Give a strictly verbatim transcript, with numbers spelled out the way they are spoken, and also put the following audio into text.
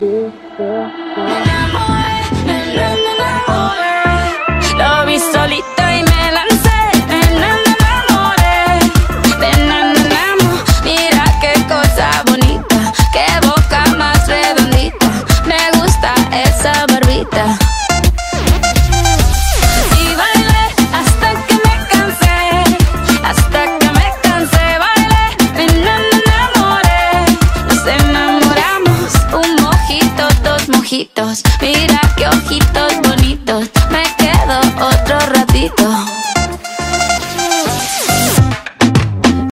me enamoré. Lo vi solito y me lancé, me enamoré. Me enamoramos, mira qué cosa bonita, qué boca más redondita, me gusta esa barbita. Y bailé hasta que me cansé, hasta que me cansé, bailé, me enamoré. Nos enamoramos, un mojito, dos mojitos, mira qué ojitos bonitos.